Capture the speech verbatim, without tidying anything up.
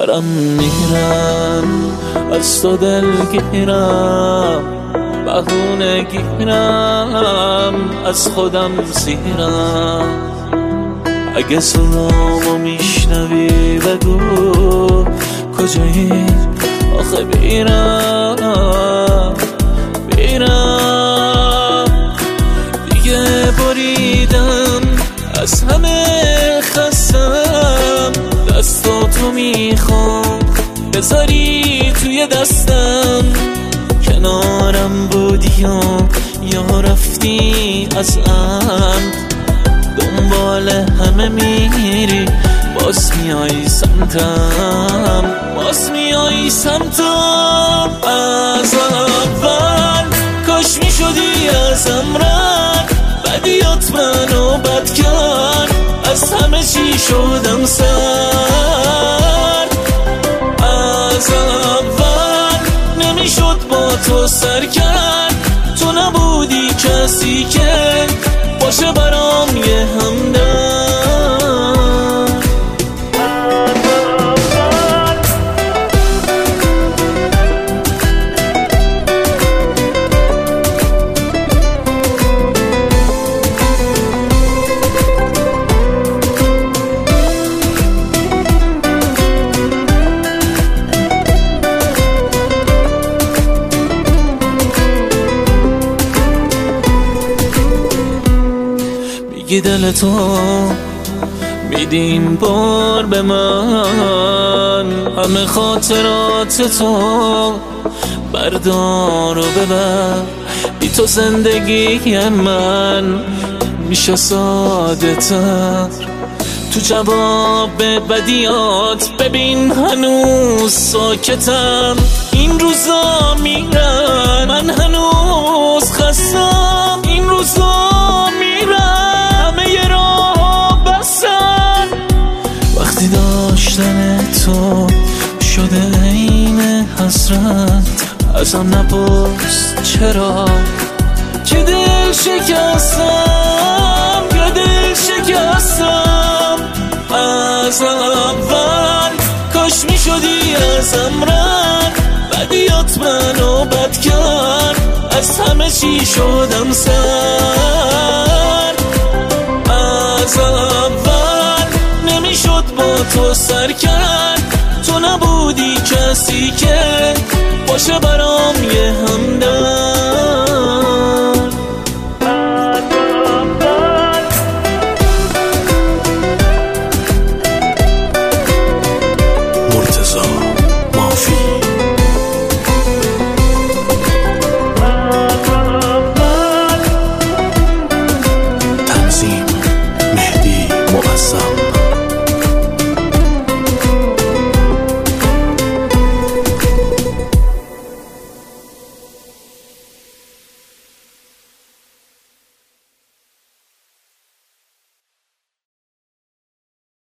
دارم میرم از تو دلگیرم، بهونه گیرم از خودم زیرم. اگه صدامو میشنوی بگو کجایی آخه بیرم بیرم. دیگه بریدم از همه خستم، دستاتو میخوام بذاری توی دستم. کنارم بودی و یا رفتی از عمد، دنبال همه میری باز میای سمتم، باز میای سمتم. از اول کاش میشدی ازم رد، بدیات منو بد کرد، از همه چی شدم سرد. از اول نمیشد با تو سر کرد، تو نبودی کسی که باشه برام یه همدم. میگی دل تو میدیم بار به من، همه خاطرات تو بردار و ببر. بی تو زندگی من میشه ساده تر، تو جواب بدیات ببین هنوز ساکتم. این روزا میرن من هنوز خستم، این روزا میرن همه ی راه بستن. وقتی داشتن تو شده عین حسرت، ازم نپرس چرا که دل شکستم، که دل شکستم. از اول کاش میشدی ازم رد، بدیات منو بد کرد، از همه چی شدم سرد. از اول نمیشد با تو سر کرد، تو نبودی کسی که باشه برام